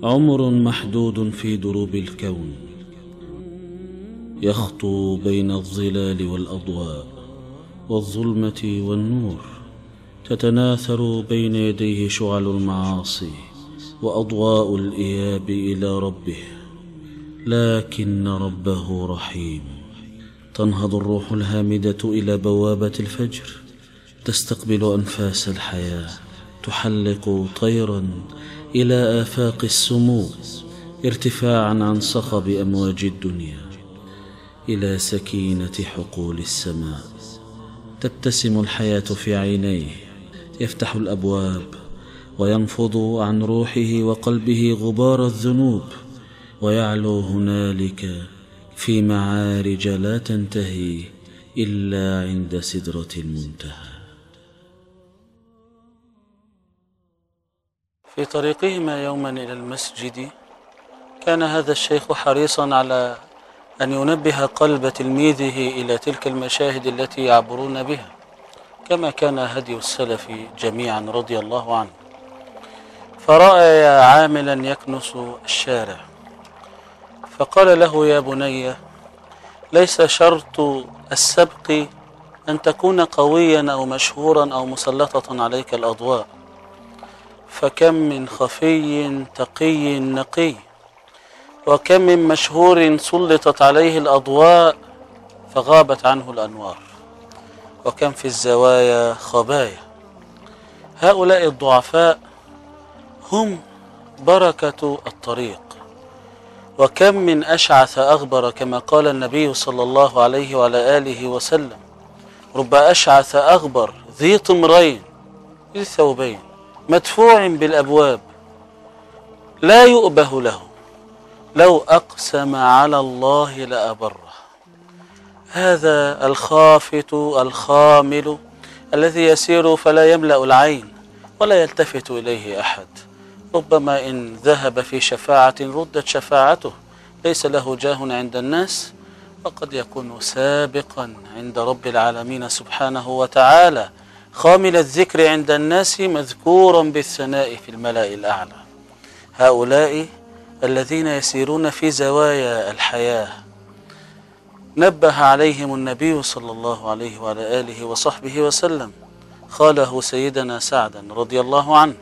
عمر محدود في دروب الكون، يخطو بين الظلال والأضواء والظلمة والنور، تتناثر بين يديه شعل المعاصي وأضواء الإياب إلى ربه، لكن ربه رحيم. تنهض الروح الهامدة إلى بوابة الفجر، تستقبل أنفاس الحياة، تحلق طيرا إلى آفاق السمو، ارتفاعا عن صخب أمواج الدنيا إلى سكينة حقول السماء. تبتسم الحياة في عينيه، يفتح الأبواب وينفض عن روحه وقلبه غبار الذنوب، ويعلو هنالك في معارج لا تنتهي إلا عند سدرة المنتهى. في طريقهما يوما إلى المسجد، كان هذا الشيخ حريصا على أن ينبه قلب تلميذه إلى تلك المشاهد التي يعبرون بها، كما كان هدي السلف جميعا رضي الله عنه. فرأى عاملا يكنس الشارع، فقال له: يا بني، ليس شرط السبق أن تكون قويا أو مشهورا أو مسلطة عليك الأضواء، فكم من خفي تقي نقي، وكم من مشهور سلطت عليه الأضواء فغابت عنه الأنوار، وكم في الزوايا خبايا. هؤلاء الضعفاء هم بركة الطريق، وكم من أشعث أغبر، كما قال النبي صلى الله عليه وعلى آله وسلم: رب أشعث أغبر ذي طمرين ذي ثوبين مدفوع بالأبواب لا يؤبه له، لو أقسم على الله لأبره. هذا الخافت الخامل الذي يسير فلا يملأ العين ولا يلتفت إليه أحد، ربما إن ذهب في شفاعة ردت شفاعته، ليس له جاه عند الناس، وقد يكون سابقا عند رب العالمين سبحانه وتعالى، خامل الذكر عند الناس، مذكورا بالثناء في الملأ الأعلى. هؤلاء الذين يسيرون في زوايا الحياة نبه عليهم النبي صلى الله عليه وعلى آله وصحبه وسلم. قاله سيدنا سعد رضي الله عنه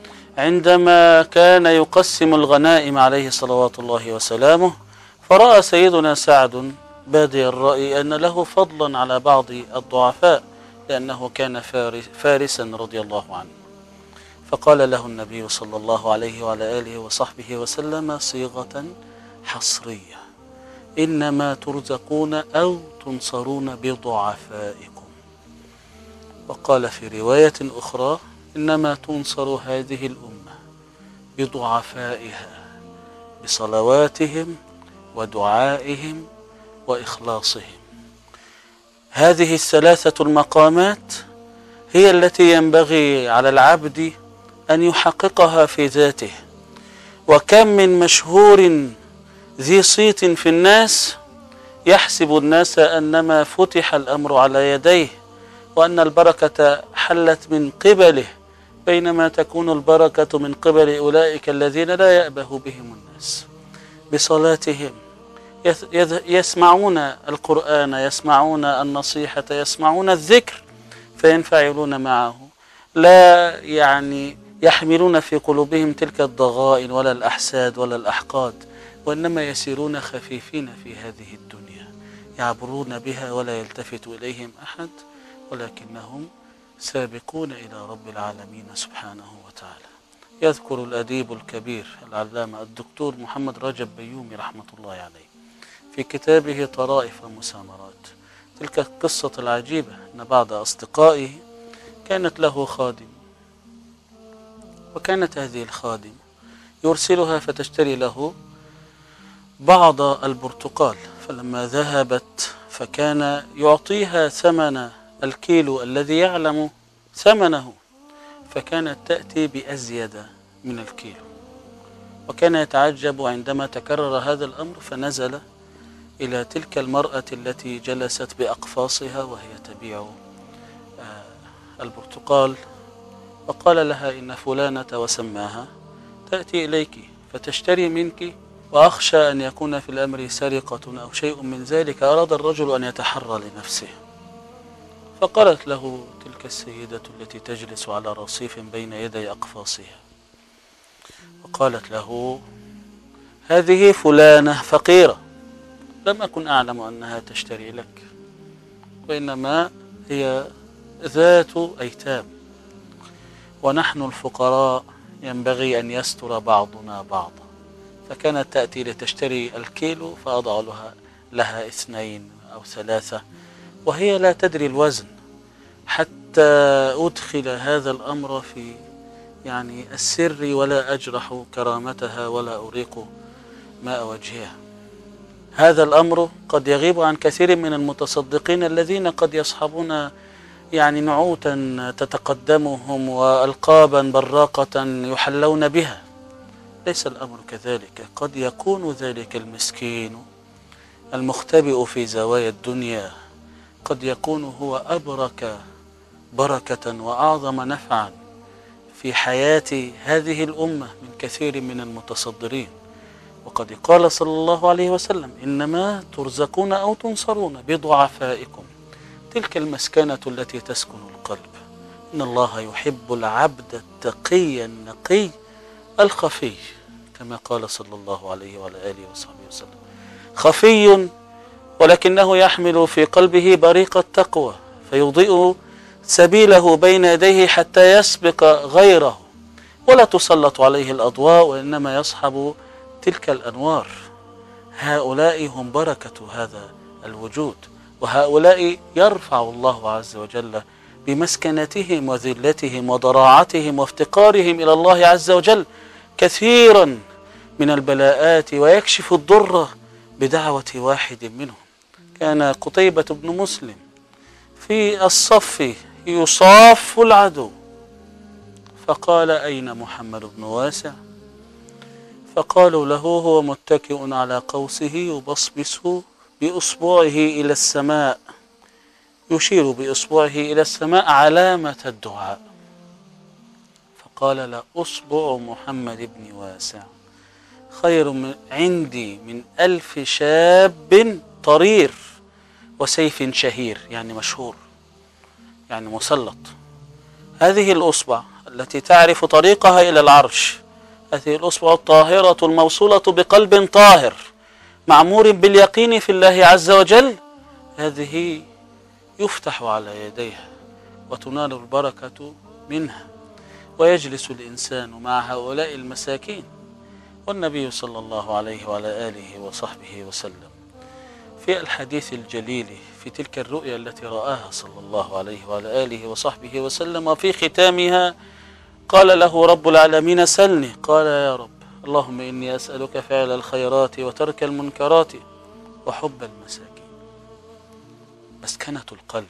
عندما كان يقسم الغنائم عليه صلوات الله وسلامه، فرأى سيدنا سعد بادي الرأي أن له فضلا على بعض الضعفاء، لأنه كان فارسا رضي الله عنه، فقال له النبي صلى الله عليه وعلى آله وصحبه وسلم صيغة حصرية: إنما ترزقون أو تنصرون بضعفائكم. وقال في رواية أخرى: إنما تنصر هذه الأمة بضعفائها، بصلواتهم ودعائهم وإخلاصهم. هذه الثلاثة المقامات هي التي ينبغي على العبد أن يحققها في ذاته. وكم من مشهور ذي صيت في الناس يحسب الناس أنما فتح الأمر على يديه، وأن البركة حلت من قبله، بينما تكون البركة من قبل أولئك الذين لا يأبه بهم الناس، بصلاتهم يسمعون القرآن، يسمعون النصيحة، يسمعون الذكر فينفعلون معه، لا يحملون في قلوبهم تلك الضغائن ولا الأحساد ولا الأحقاد، وإنما يسيرون خفيفين في هذه الدنيا، يعبرون بها ولا يلتفت إليهم أحد، ولكنهم سابقون إلى رب العالمين سبحانه وتعالى. يذكر الأديب الكبير العلامة الدكتور محمد رجب بيومي رحمة الله عليه في كتابه طرائف ومسامرات تلك القصة العجيبة، أن بعض أصدقائه كانت له خادم، وكانت هذه الخادم يرسلها فتشتري له بعض البرتقال، فلما ذهبت فكان يعطيها ثمن الكيلو الذي يعلم ثمنه، فكانت تأتي بأزيد من الكيلو، وكان يتعجب عندما تكرر هذا الأمر، فنزل إلى تلك المرأة التي جلست بأقفاصها وهي تبيع البرتقال، وقال لها: إن فلانة، وسماها، تأتي إليك فتشتري منك، وأخشى أن يكون في الأمر سرقة أو شيء من ذلك. أراد الرجل أن يتحرى لنفسه، فقالت له تلك السيدة التي تجلس على رصيف بين يدي أقفاصها، وقالت له: هذه فلانة فقيرة، لم أكن أعلم أنها تشتري لك، وإنما هي ذات أيتام، ونحن الفقراء ينبغي أن يستر بعضنا بعضا. فكانت تأتي لتشتري الكيلو، فأضع لها 2 أو 3، وهي لا تدري الوزن، حتى أدخل هذا الأمر في السر، ولا أجرح كرامتها ولا أريق ماء وجهها. هذا الأمر قد يغيب عن كثير من المتصدقين الذين قد يصحبون نعوتا تتقدمهم وألقابا براقة يحلون بها. ليس الأمر كذلك. قد يكون ذلك المسكين المختبئ في زوايا الدنيا قد يكون هو أبرك بركة وأعظم نفعا في حياة هذه الأمة من كثير من المتصدرين. وقد قال صلى الله عليه وسلم: إنما ترزقون أو تنصرون بضعفائكم. تلك المسكنة التي تسكن القلب. إن الله يحب العبد التقي النقي الخفي، كما قال صلى الله عليه وعلى آله وصحبه وسلم: خفي ولكنه يحمل في قلبه بريق التقوى، فيضيء سبيله بين يديه حتى يسبق غيره، ولا تسلط عليه الأضواء، وإنما يصحب تلك الأنوار. هؤلاء هم بركة هذا الوجود، وهؤلاء يرفع الله عز وجل بمسكنتهم وذلتهم وضراعتهم وافتقارهم إلى الله عز وجل كثيرا من البلاءات، ويكشف الضر بدعوة واحد منهم. كان قتيبة بن مسلم في الصف يصاف العدو، فقال: أين محمد بن واسع؟ فقالوا له: هو متكئ على قوسه يبصبص بإصبعه إلى السماء، يشير بإصبعه إلى السماء علامة الدعاء. فقال: لا أصبع محمد بن واسع خير عندي من 1000 شاب طرير وسيف شهير، مشهور، مسلط. هذه الأصبع التي تعرف طريقها إلى العرش، هذه الأصبع الطاهرة الموصولة بقلب طاهر معمور باليقين في الله عز وجل، هذه يفتح على يديها وتنال البركة منها، ويجلس الإنسان مع هؤلاء المساكين. والنبي صلى الله عليه وعلى آله وصحبه وسلم في الحديث الجليل في تلك الرؤيا التي رآها صلى الله عليه وعلى آله وصحبه وسلم، وفي ختامها قال له رب العالمين: سلني. قال: يا رب، اللهم إني أسألك فعل الخيرات وترك المنكرات وحب المساكين. مسكنة القلب.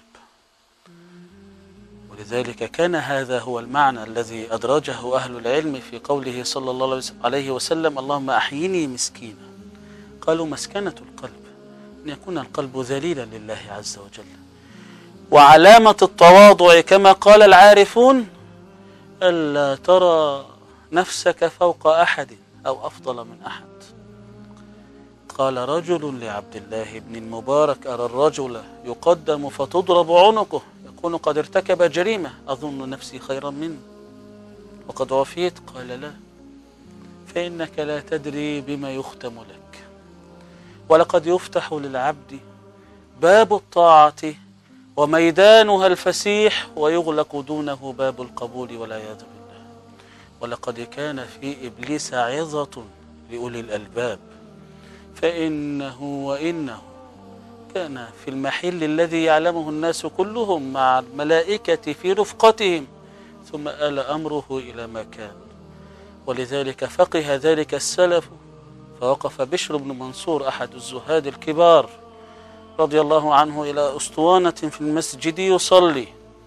ولذلك كان هذا هو المعنى الذي أدرجه أهل العلم في قوله صلى الله عليه وسلم: اللهم أحيني مسكينا. قالوا: مسكنة القلب أن يكون القلب ذليلا لله عز وجل. وعلامة التواضع كما قال العارفون: ألا ترى نفسك فوق أحد أو أفضل من أحد. قال رجل لعبد الله بن المبارك: أرى الرجل يقدم فتضرب عنقه، يكون قد ارتكب جريمة، أظن نفسي خيرا منه وقد وفيت. قال: لا، فإنك لا تدري بما يختم لك. ولقد يفتح للعبد باب الطاعة وميدانها الفسيح، ويغلق دونه باب القبول والعياذ بالله. ولقد كان في إبليس عظة لأولي الألباب، فإنه وإنه كان في المحل الذي يعلمه الناس كلهم مع الملائكة في رفقتهم، ثم آل أمره إلى ما كان. ولذلك فقه ذلك السلف، فوقف بشر بن منصور أحد الزهاد الكبار رضي الله عنه إلى أسطوانة في المسجد يصلي،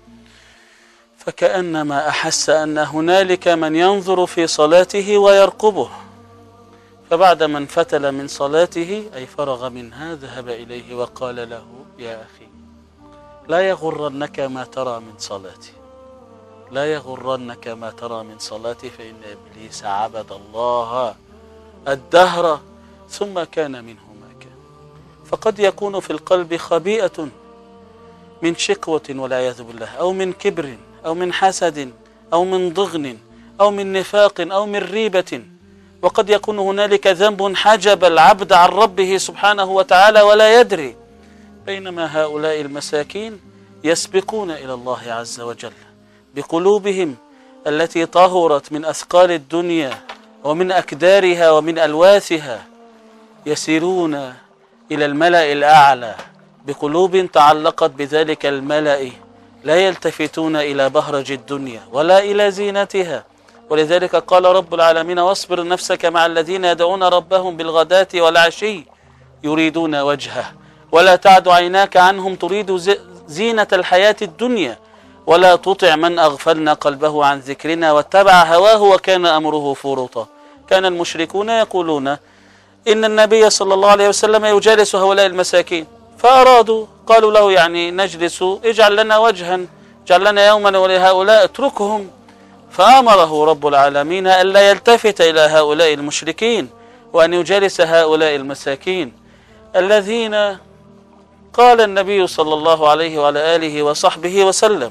فكأنما أحس أن هنالك من ينظر في صلاته ويرقبه، فبعد ما انفتل من صلاته أي فرغ منها ذهب إليه وقال له: يا أخي، لا يغرنك ما ترى من صلاتي، لا يغرنك ما ترى من صلاتي، فإن إبليس عبد الله الدهر ثم كان منه ما كان. فقد يكون في القلب خبيئة من شقوة والعياذ بالله، أو من كبر، أو من حسد، أو من ضغن، أو من نفاق، أو من ريبة. وقد يكون هنالك ذنب حجب العبد عن ربه سبحانه وتعالى ولا يدري، بينما هؤلاء المساكين يسبقون إلى الله عز وجل بقلوبهم التي طهرت من أثقال الدنيا ومن أكدارها ومن ألواثها، يسيرون إلى الملأ الأعلى بقلوب تعلقت بذلك الملأ، لا يلتفتون إلى بهرج الدنيا ولا إلى زينتها. ولذلك قال رب العالمين: واصبر نفسك مع الذين يدعون ربهم بالغداة والعشي يريدون وجهه ولا تعد عيناك عنهم تريد زينة الحياة الدنيا ولا تطع من أغفلنا قلبه عن ذكرنا واتبع هواه وكان أمره فرطا. كان المشركون يقولون إن النبي صلى الله عليه وسلم يجالس هؤلاء المساكين، فأرادوا قالوا له: يعني نجلس، اجعل لنا وجها، اجعل لنا يوما ولهؤلاء، اتركهم. فأمره رب العالمين ألا يلتفت إلى هؤلاء المشركين وأن يجالس هؤلاء المساكين الذين قال النبي صلى الله عليه وعلى آله وصحبه وسلم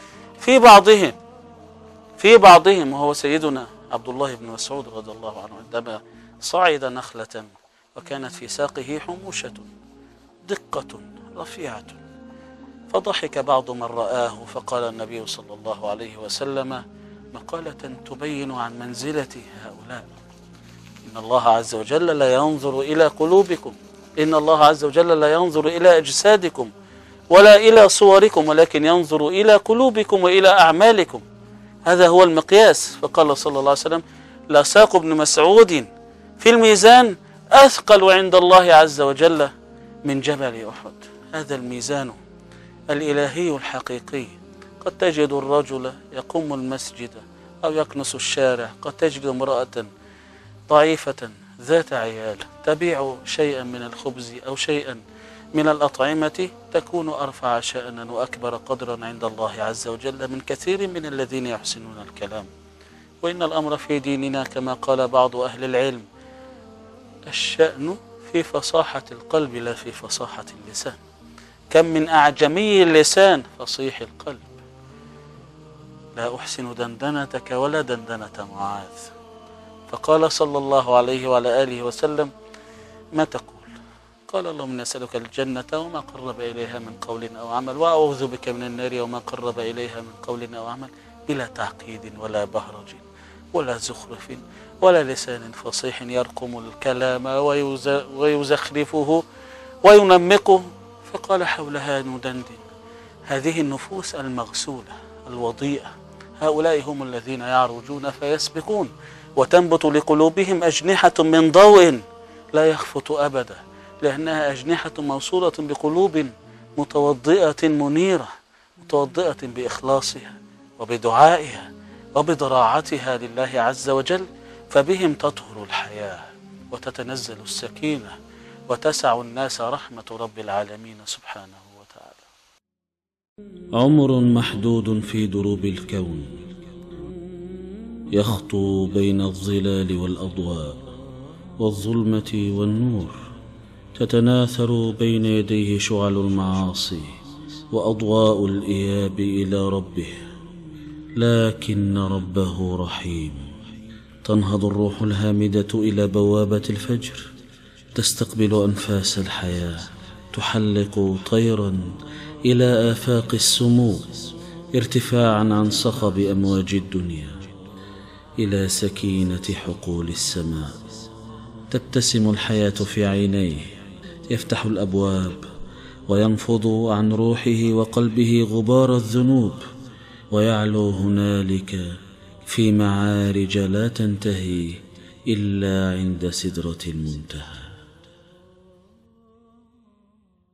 في بعضهم وهو سيدنا عبد الله بن مسعود رضي الله عنه، عندما صعد نخلة وكانت في ساقه حموشة دقة رفيعة، فضحك بعض من رآه، فقال النبي صلى الله عليه وسلم مقالة تبين عن منزلة هؤلاء: إن الله عز وجل لا ينظر إلى قلوبكم، إن الله عز وجل لا ينظر إلى أجسادكم ولا إلى صوركم، ولكن ينظر إلى قلوبكم وإلى أعمالكم. هذا هو المقياس. فقال صلى الله عليه وسلم: لساق ابن مسعود في الميزان أثقل عند الله عز وجل من جبل أحد. هذا الميزان الإلهي الحقيقي. قد تجد الرجل يقوم المسجد أو يكنس الشارع، قد تجد امرأة ضعيفة ذات عيال تبيع شيئا من الخبز أو شيئا من الأطعمة، تكون أرفع شأنا وأكبر قدرا عند الله عز وجل من كثير من الذين يحسنون الكلام. وإن الأمر في ديننا كما قال بعض أهل العلم: الشأن في فصاحة القلب لا في فصاحة اللسان. كم من أعجمي اللسان فصيح القلب. لا أحسن دندنتك ولا دندنة معاذ. فقال صلى الله عليه وعلى آله وسلم: ما تقول؟ قال: اللهم نسألك الجنة وما قرب إليها من قول أو عمل، وأعوذ بك من النار وما قرب إليها من قول أو عمل، بلا تعقيد ولا بهرج ولا زخرف ولا لسان فصيح يرقم الكلام ويزخرفه وينمقه. فقال: حولها ندندن. هذه النفوس المغسولة الوضيئة، هؤلاء هم الذين يعرجون فيسبقون، وتنبت لقلوبهم أجنحة من ضوء لا يخفت أبدا، لأنها أجنحة موصولة بقلوب متوضئة منيرة، متوضئة بإخلاصها وبدعائها وبضراعتها لله عز وجل، فبهم تطهر الحياة وتتنزل السكينة وتسع الناس رحمة رب العالمين سبحانه وتعالى. عمر محدود في دروب الكون يخطو بين الظلال والأضواء والظلمة والنور، تتناثر بين يديه شعل المعاصي وأضواء الإياب إلى ربه، لكن ربه رحيم. تنهض الروح الهامدة إلى بوابة الفجر، تستقبل أنفاس الحياة، تحلق طيرا إلى آفاق السمو، ارتفاعا عن صخب أمواج الدنيا إلى سكينة حقول السماء. تبتسم الحياة في عينيه، يفتح الأبواب وينفض عن روحه وقلبه غبار الذنوب، ويعلو هنالك في معارج لا تنتهي إلا عند سدرة المنتهى.